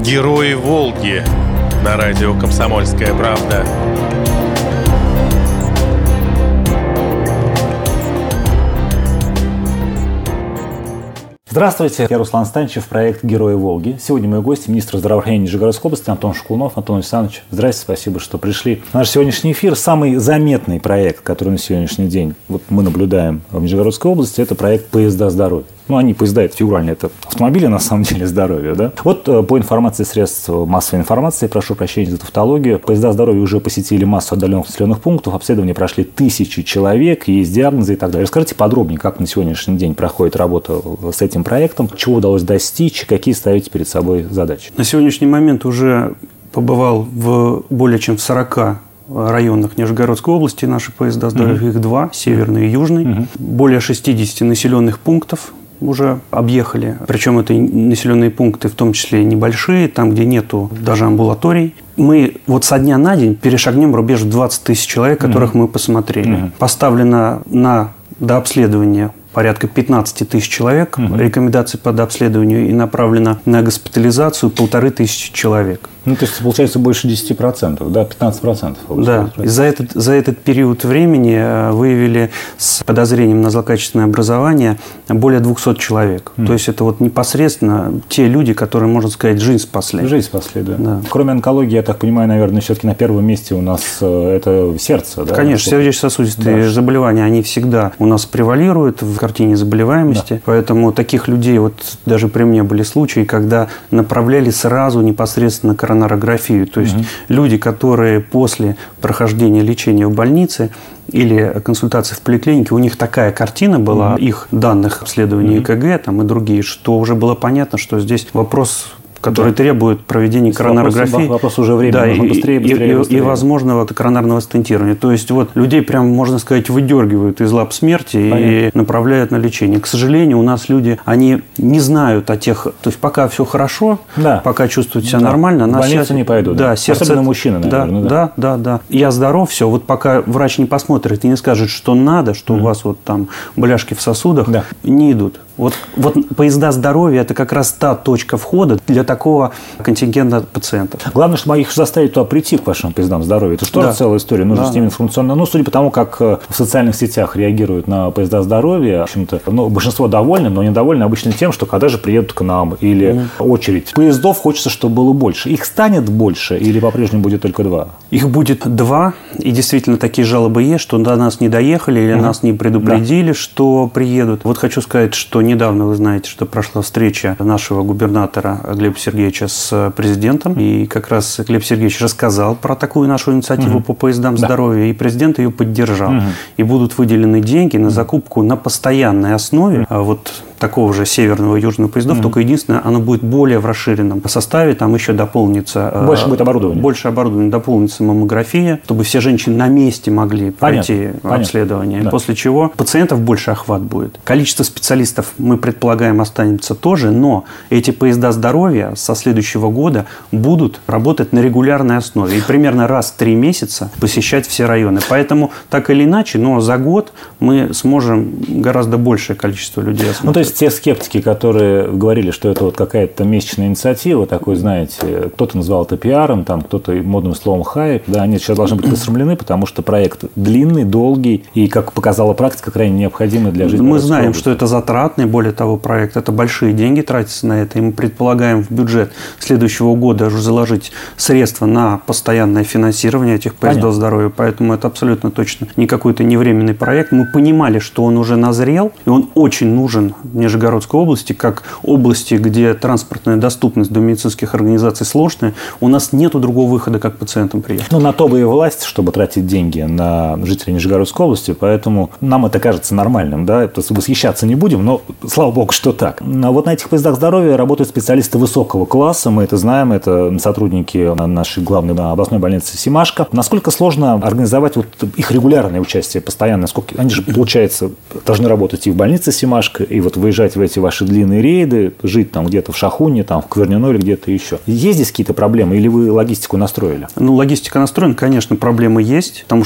Герои Волги на радио «Комсомольская правда». Здравствуйте, я Руслан Станичев, проект «Герои Волги». Сегодня мой гость, министр здравоохранения Нижегородской области Антон Шкунов. Антон Александрович, здравствуйте, спасибо, что пришли. Наш сегодняшний эфир – самый заметный проект, который на сегодняшний день мы наблюдаем в Нижегородской области, это проект «Поезда здоровья». Поезда, это фигурально, это автомобили, на самом деле, здоровья, да? По информации средств массовой информации, прошу прощения за тавтологию, поезда здоровья уже посетили массу отдаленных населенных пунктов, обследования прошли тысячи человек, есть диагнозы и так далее. Расскажите подробнее, как на сегодняшний день проходит работа с этим проектом, чего удалось достичь, какие ставите перед собой задачи? На сегодняшний момент уже побывал в более чем в 40 районах Нижегородской области наши поезда здоровья, их два, северный и южный, более 60 населенных пунктов уже объехали. Причем это населенные пункты, в том числе небольшие, там, где нету даже амбулаторий. Мы со дня на день перешагнем рубеж в 20 тысяч человек, которых мы посмотрели. Поставлено на дообследование порядка 15 тысяч человек, рекомендации по дообследованию, и направлено на госпитализацию 1500 человек. То есть, получается, больше 10%, да, 15%. Да, и за этот период времени выявили с подозрением на злокачественное образование более 200 человек. То есть, это непосредственно те люди, которые, можно сказать, жизнь спасли. Жизнь спасли, да. Кроме онкологии, я так понимаю, наверное, все-таки на первом месте у нас это сердце, да? Конечно, сердечно-сосудистые заболевания, они всегда у нас превалируют в картине заболеваемости. Поэтому таких людей, даже при мне были случаи, когда направляли сразу непосредственно коронарографию. То есть люди, которые после прохождения лечения в больнице или консультации в поликлинике, у них такая картина была, их данных обследования ЭКГ и другие, что уже было понятно, что здесь вопрос, который требует проведения коронарографии. Вопрос уже времени, нужно быстрее. И возможного коронарного стентирования. То есть, людей прям, можно сказать, выдергивают из лап смерти и направляют на лечение. К сожалению, у нас люди, они не знают о тех... То есть, пока все хорошо, пока чувствуют себя нормально... В больницу не пойдут. Да, сердце... Особенно мужчины, наверное. Да. Я здоров, все. Пока врач не посмотрит и не скажет, что надо, что у вас там бляшки в сосудах, не идут. Поезда здоровья – это как раз та точка входа для такого контингента пациентов. Главное, чтобы их заставить туда прийти к вашим поездам здоровья. Это что целая история. Нужно с ними информационно. Судя по тому, как в социальных сетях реагируют на поезда здоровья, в общем-то, большинство довольны, но недовольны обычно тем, что когда же приедут к нам, или очередь. Поездов хочется, чтобы было больше. Их станет больше или по-прежнему будет только 2? Их будет 2. И действительно такие жалобы есть, что до нас не доехали или нас не предупредили, что приедут. Хочу сказать, что недавно, вы знаете, что прошла встреча нашего губернатора Глеба Сергеевича с президентом. И как раз Глеб Сергеевич рассказал про такую нашу инициативу по поездам здоровья. И президент ее поддержал. И будут выделены деньги на закупку на постоянной основе такого же северного и южного поездов, только единственное, оно будет более в расширенном составе, там еще дополнится... Больше будет оборудования. Больше оборудования, дополнится маммография, чтобы все женщины на месте могли пройти обследование, после чего пациентов больше охват будет. Количество специалистов, мы предполагаем, останется тоже, но эти поезда здоровья со следующего года будут работать на регулярной основе и примерно раз в 3 месяца посещать все районы. Поэтому, так или иначе, но за год мы сможем гораздо большее количество людей осмотреть. То есть, те скептики, которые говорили, что это какая-то месячная инициатива, такой, знаете, кто-то назвал это пиаром, кто-то модным словом хайп, они сейчас должны быть посрамлены, потому что проект длинный, долгий и, как показала практика, крайне необходимый для жизни. Мы знаем, что это затратный, более того, проект, это большие деньги тратятся на это, и мы предполагаем в бюджет следующего года уже заложить средства на постоянное финансирование этих поездов здоровья, поэтому это абсолютно точно не какой-то невременный проект. Мы понимали, что он уже назрел, и он очень нужен Нижегородской области, как области, где транспортная доступность до медицинских организаций сложная, у нас нет другого выхода, как пациентам приехать. На то бы и власть, чтобы тратить деньги на жителей Нижегородской области, поэтому нам это кажется нормальным, восхищаться не будем, но слава богу, что так. На этих поездах здоровья работают специалисты высокого класса, мы это знаем, это сотрудники нашей главной областной больницы Семашко. Насколько сложно организовать их регулярное участие, постоянное? Сколько они же, получается, должны работать и в больнице Семашко, и выезжать в эти ваши длинные рейды, жить где-то в Шахуне, в Квернино или где-то еще. Есть здесь какие-то проблемы или вы логистику настроили? Логистика настроена, конечно, проблемы есть, потому что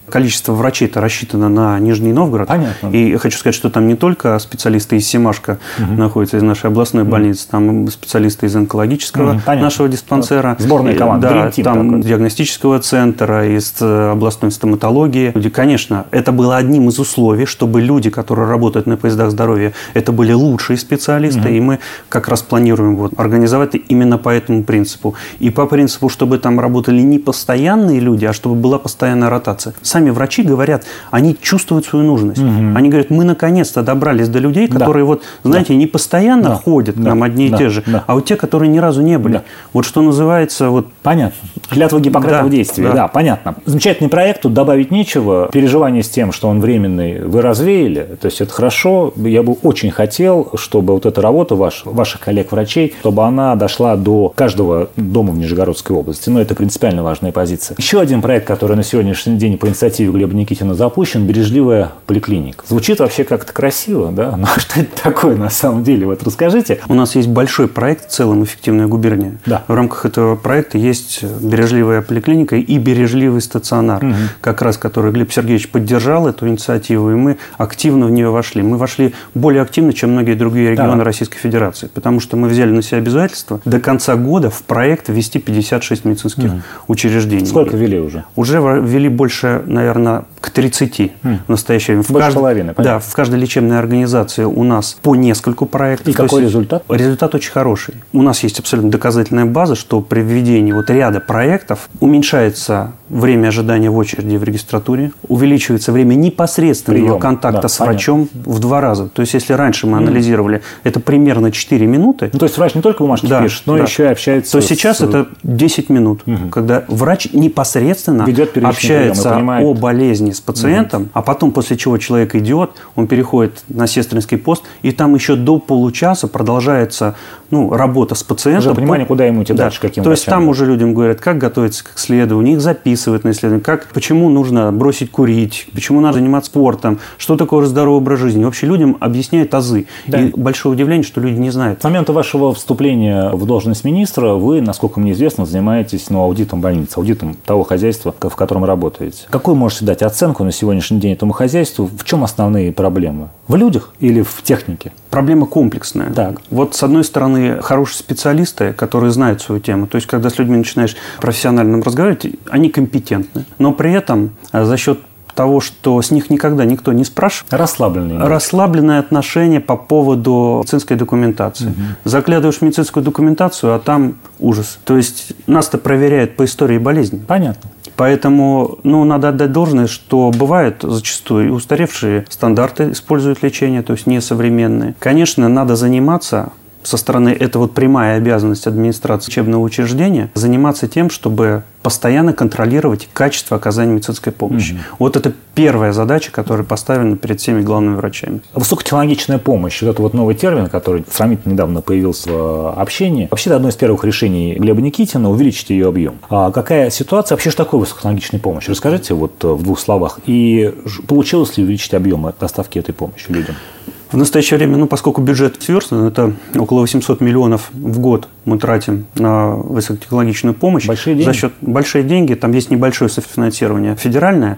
Количество врачей-то рассчитано на Нижний Новгород. Понятно. И хочу сказать, что там не только специалисты из Семашко находятся, из нашей областной больницы, там специалисты из онкологического нашего диспансера. Сборная команда. Да, там диагностического центра, из областной стоматологии. Люди, конечно, это было одним из условий, чтобы люди, которые работают на поездах здоровья, это были лучшие специалисты. И мы как раз планируем вот организовать именно по этому принципу. И по принципу, чтобы там работали не постоянные люди, а чтобы была постоянная ротация. Сами врачи говорят, они чувствуют свою нужность. Они говорят, мы наконец-то добрались до людей, которые, вот, знаете, не постоянно ходят к нам одни и те же, а вот те, которые ни разу не были. Вот что называется... Вот... Понятно. Клятва Гиппократа в действии. Да, понятно. Замечательный проект, тут добавить нечего. Переживание с тем, что он временный, вы развеяли. То есть это хорошо. Я бы очень хотел, чтобы вот эта работа ваших коллег-врачей, чтобы она дошла до каждого дома в Нижегородской области. Но это принципиально важная позиция. Еще один проект, который на сегодняшний день по инициативе Глеба Никитина запущен, бережливая поликлиника. Звучит вообще как-то красиво, да? Но что это такое на самом деле? Вот расскажите. У нас есть большой проект, в целом «Эффективная губерния». Да. В рамках этого проекта есть бережливая поликлиника и бережливый стационар, как раз который Глеб Сергеевич поддержал эту инициативу, и мы активно в нее вошли. Мы вошли более активно, чем многие другие регионы Российской Федерации, потому что мы взяли на себя обязательство до конца года в проект ввести 56 медицинских учреждений. Сколько ввели уже? Уже ввели больше, наверное, к 30 в настоящее время. Больше половины, понятно. Да, в каждой лечебной организации у нас по нескольку проектов. И какой результат? Результат очень хороший. У нас есть абсолютно доказательная база, что при введении вот ряда проектов уменьшается время ожидания в очереди в регистратуре, увеличивается время непосредственного контакта с врачом в 2 раза. То есть, если раньше мы анализировали, это примерно 4 минуты. Ну, то есть, врач не только бумажки пишет, но еще и общается. То сейчас это 10 минут, когда врач непосредственно общается о болезни с пациентом, а потом, после чего человек идет, он переходит на сестринский пост, и там еще до получаса продолжается работа с пациентом. Уже понимание, куда ему идти дальше, каким врачам. То есть, там уже людям говорят, как готовиться к исследованию, их записывают на исследование, почему нужно бросить курить, почему надо заниматься спортом, что такое здоровый образ жизни. Вообще людям объясняют азы. Да. И большое удивление, что люди не знают. С момента вашего вступления в должность министра вы, насколько мне известно, занимаетесь аудитом больниц, аудитом того хозяйства, в котором работаете. Какую можете дать оценку на сегодняшний день этому хозяйству? В чем основные проблемы? В людях или в технике? Проблема комплексная. Так. Вот с одной стороны, хорошие специалисты, которые знают свою тему. То есть, когда с людьми начинаешь профессионально разговаривать, они компетентны. Но при этом за счет того, что с них никогда никто не спрашивает. Расслабленное отношение по поводу медицинской документации. Заглядываешь в медицинскую документацию, а там ужас. То есть, нас-то проверяют по истории болезни. Понятно. Поэтому надо отдать должное, что бывают зачастую устаревшие стандарты используют лечение, то есть несовременные. Конечно, надо заниматься со стороны, это вот прямая обязанность администрации учебного учреждения, заниматься тем, чтобы постоянно контролировать качество оказания медицинской помощи. Вот это первая задача, которая поставлена перед всеми главными врачами. Высокотехнологичная помощь. Вот это вот новый термин, который сравнительно недавно появился в общении. Вообще, это одно из первых решений Глеба Никитина – увеличить ее объем. А какая ситуация вообще, что такое высокотехнологичная помощь? Расскажите вот в 2 словах. И получилось ли увеличить объем доставки этой помощи людям? В настоящее время, поскольку бюджет сверстан, это около 800 миллионов в год мы тратим на высокотехнологичную помощь. Большие деньги? За счет большие деньги. Там есть небольшое софинансирование федеральное.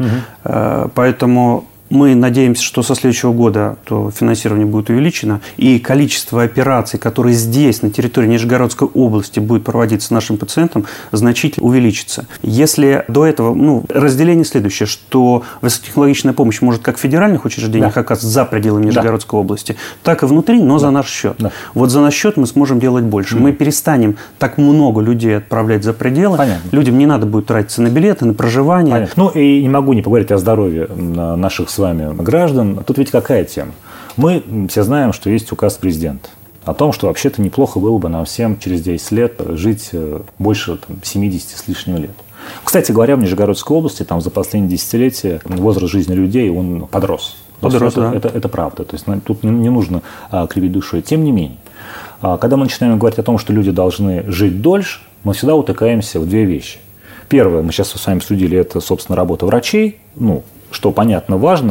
Поэтому мы надеемся, что со следующего года то финансирование будет увеличено, и количество операций, которые здесь, на территории Нижегородской области, будет проводиться нашим пациентам, значительно увеличится. Если до этого, разделение следующее, что высокотехнологичная помощь может как в федеральных учреждениях оказываться за пределами Нижегородской области, так и внутри, но за наш счет. Вот за наш счет мы сможем делать больше. Мы перестанем так много людей отправлять за пределы. Понятно. Людям не надо будет тратиться на билеты, на проживание. Понятно. И не могу не поговорить о здоровье наших с вами граждан. Тут ведь какая тема? Мы все знаем, что есть указ президента о том, что вообще-то неплохо было бы нам всем через 10 лет жить больше 70 с лишним лет. Кстати говоря, в Нижегородской области там за последние десятилетия возраст жизни людей он подрос. Это правда. То есть тут не нужно кривить душой. Тем не менее, когда мы начинаем говорить о том, что люди должны жить дольше, мы всегда утыкаемся в 2 вещи. Первое, мы сейчас с вами обсудили, это, собственно, работа врачей, что, понятно, важно, но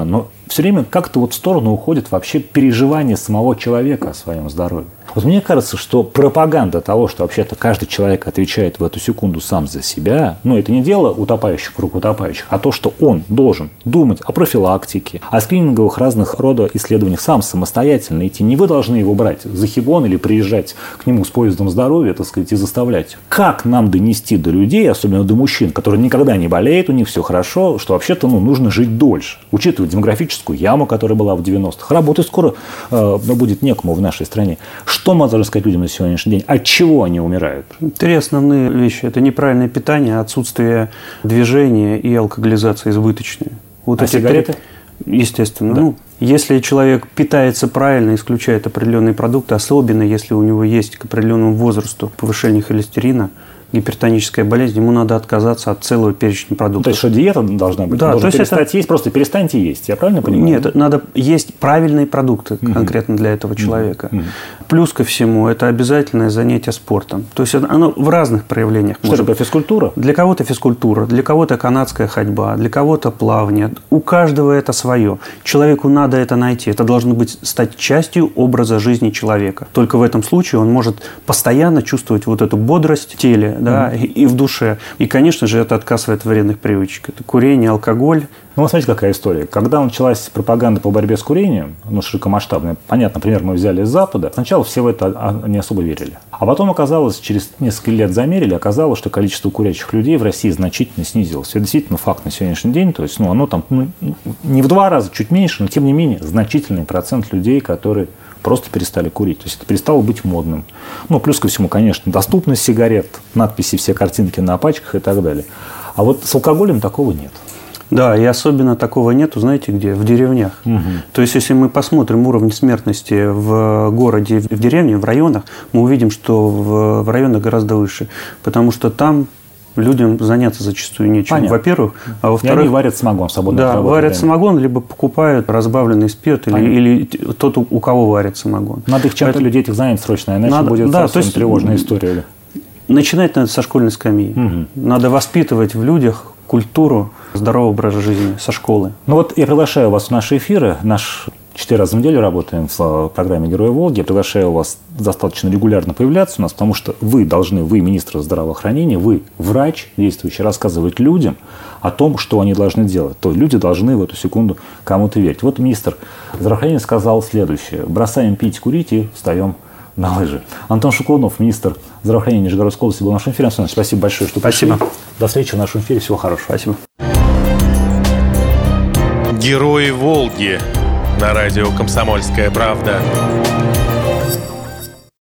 все время как-то вот в сторону уходит вообще переживание самого человека о своем здоровье. Вот мне кажется, что пропаганда того, что вообще-то каждый человек отвечает в эту секунду сам за себя, это не дело утопающих круг утопающих, а то, что он должен думать о профилактике, о скрининговых разных рода исследованиях сам самостоятельно идти. Не вы должны его брать за хибон или приезжать к нему с поездом здоровья, так сказать, и заставлять. Как нам донести до людей, особенно до мужчин, которые никогда не болеют, у них все хорошо, что вообще-то нужно жить дольше, учитывая демографическую яму, которая была в 90-х. Работать скоро будет некому в нашей стране. Что мы должны сказать людям на сегодняшний день? От чего они умирают? 3 основные вещи. Это неправильное питание, отсутствие движения и алкоголизация избыточная. Вот эти сигареты? Естественно. Да. Если человек питается правильно, исключает определенные продукты, особенно если у него есть к определенному возрасту повышение холестерина, гипертоническая болезнь, ему надо отказаться от целого перечня продуктов. То есть, что диета должна быть? Да, должен перестать есть, просто перестаньте есть. Я правильно понимаю? Нет, надо есть правильные продукты конкретно для этого человека. Плюс ко всему, это обязательное занятие спортом. То есть, оно в разных проявлениях. Что это, физкультура? Для кого-то физкультура, для кого-то канадская ходьба, для кого-то плавание. У каждого это свое. Человеку надо это найти. Это должно стать частью образа жизни человека. Только в этом случае он может постоянно чувствовать вот эту бодрость в теле, да, и в душе. И, конечно же, это отказ от вредных привычек. Это курение, алкоголь. Вот смотрите, какая история. Когда началась пропаганда по борьбе с курением, широкомасштабная, понятно, например, мы взяли из Запада, сначала все в это не особо верили. А потом оказалось, через несколько лет замерили, оказалось, что количество курящих людей в России значительно снизилось. Это действительно факт на сегодняшний день. То есть, оно там не в 2 раза, чуть меньше, но тем не менее значительный процент людей, которые просто перестали курить. То есть это перестало быть модным. Плюс ко всему, конечно, доступность сигарет, надписи, все картинки на пачках и так далее. А вот с алкоголем такого нет. Да, и особенно такого нету, знаете где? В деревнях. То есть, если мы посмотрим уровень смертности в городе, в деревне, в районах, мы увидим, что в районах гораздо выше. Потому что там людям заняться зачастую нечем. Понятно. Во-первых, а во-вторых... И они варят самогон свободно. Да, варят самогон, либо покупают разбавленный спирт, или тот, у кого варят самогон. Надо их чем-то людей этих занять срочно, иначе будет совсем тревожная история. Начинать надо со школьной скамьи. Надо воспитывать в людях культуру здорового образа жизни со школы. Я приглашаю вас в наши эфиры. Наш 4 раза в неделю работаем в программе «Герои Волги». Я приглашаю вас достаточно регулярно появляться у нас, потому что вы, министр здравоохранения, вы, врач, действующий, рассказывать людям о том, что они должны делать. То люди должны в эту секунду кому-то верить. Вот министр здравоохранения сказал следующее. Бросаем пить, курить и встаем на лыжи. Антон Шуклунов, министр здравоохранения Нижегородской области, был в нашем эфире. Антон, спасибо большое, что пришли. Спасибо. До встречи в нашем эфире. Всего хорошего. Спасибо. Герои Волги на радио «Комсомольская правда».